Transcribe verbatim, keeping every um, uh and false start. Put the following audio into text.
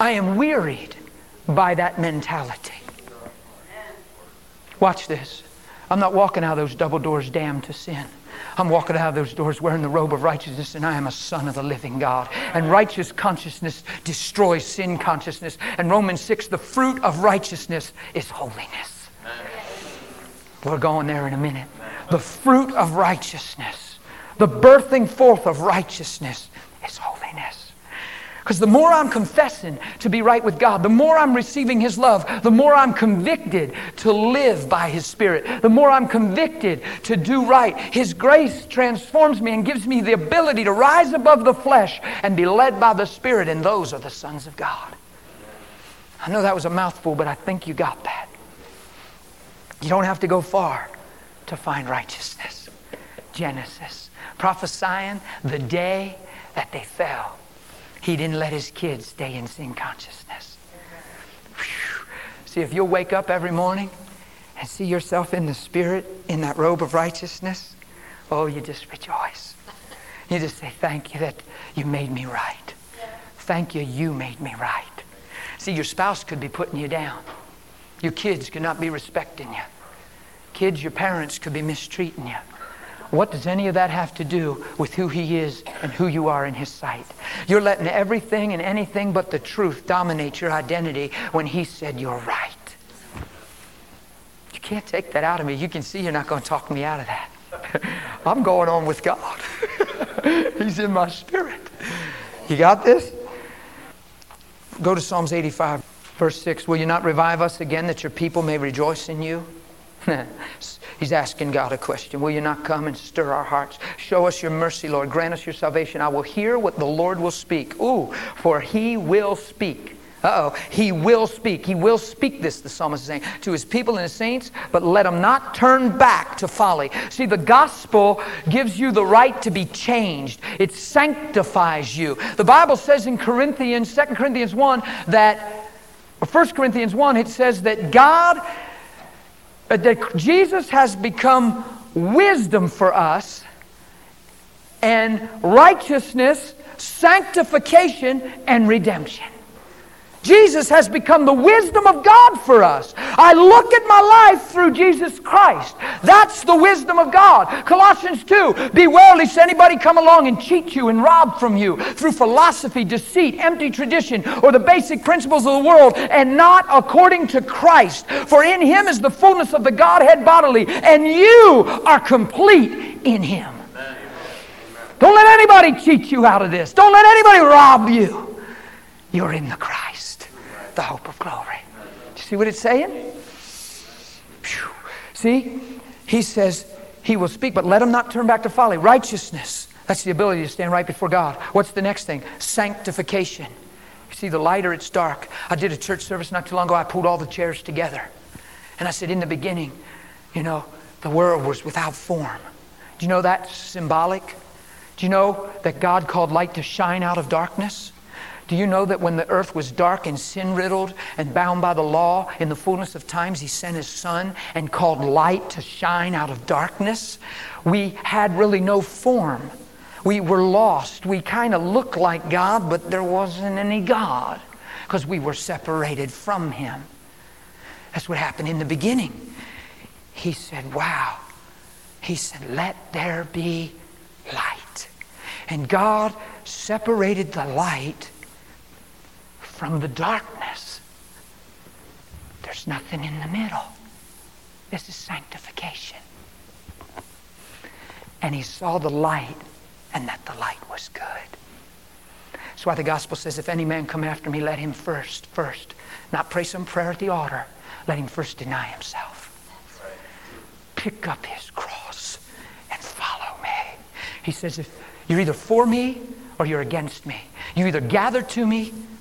I am wearied by that mentality. Watch this. I'm not walking out of those double doors damned to sin. I'm walking out of those doors wearing the robe of righteousness, and I am a son of the living God. And righteous consciousness destroys sin consciousness. And Romans six, the fruit of righteousness is holiness. We're going there in a minute. The fruit of righteousness, the birthing forth of righteousness is holiness. Because the more I'm confessing to be right with God, the more I'm receiving His love, the more I'm convicted to live by His Spirit, the more I'm convicted to do right. His grace transforms me and gives me the ability to rise above the flesh and be led by the Spirit, and those are the sons of God. I know that was a mouthful, but I think you got that. You don't have to go far to find righteousness. Genesis, prophesying the day that they fell. He didn't let His kids stay in sin consciousness. Whew. See, if you'll wake up every morning and see yourself in the Spirit, in that robe of righteousness, oh, you just rejoice. You just say, thank you that you made me right. Thank you, you made me right. See, your spouse could be putting you down. Your kids could not be respecting you. Kids, your parents could be mistreating you. What does any of that have to do with who He is and who you are in His sight? You're letting everything and anything but the truth dominate your identity when He said you're right. You can't take that out of me. You can see you're not going to talk me out of that. I'm going on with God. He's in my spirit. You got this? Go to Psalms eighty-five, verse six. Will you not revive us again that your people may rejoice in you? He's asking God a question. Will you not come and stir our hearts? Show us your mercy, Lord. Grant us your salvation. I will hear what the Lord will speak. Ooh, for He will speak. Uh-oh. He will speak. He will speak this, the psalmist is saying, to His people and His saints, but let them not turn back to folly. See, the gospel gives you the right to be changed. It sanctifies you. The Bible says in Corinthians, Second Corinthians one, that, or First Corinthians one, it says that God... that Jesus has become wisdom for us, and righteousness, sanctification, and redemption. Jesus has become the wisdom of God for us. I look at my life through Jesus Christ. That's the wisdom of God. Colossians two, beware lest anybody come along and cheat you and rob from you through philosophy, deceit, empty tradition, or the basic principles of the world, and not according to Christ. For in Him is the fullness of the Godhead bodily, and you are complete in Him. Amen. Don't let anybody cheat you out of this. Don't let anybody rob you. You're in the Christ, the hope of glory. Do you see what it's saying? Whew. See, He says He will speak, but let him not turn back to folly. Righteousness, that's the ability to stand right before God. What's the next thing? Sanctification. You see, the lighter it's dark. I did a church service not too long ago. I pulled all the chairs together. And I said, in the beginning, you know, the world was without form. Do you know that's symbolic? Do you know that God called light to shine out of darkness? Do you know that when the earth was dark and sin-riddled and bound by the law, in the fullness of times He sent His Son and called light to shine out of darkness? We had really no form. We were lost. We kind of looked like God, but there wasn't any God because we were separated from Him. That's what happened in the beginning. He said, wow. He said, let there be light. And God separated the light from the darkness. There's nothing in the middle. This is sanctification. And He saw the light, and that the light was good. That's why the gospel says, if any man come after me, let him first, first, not pray some prayer at the altar, let him first deny himself. Pick up his cross and follow me. He says, if you're either for me or you're against me. You either gather to me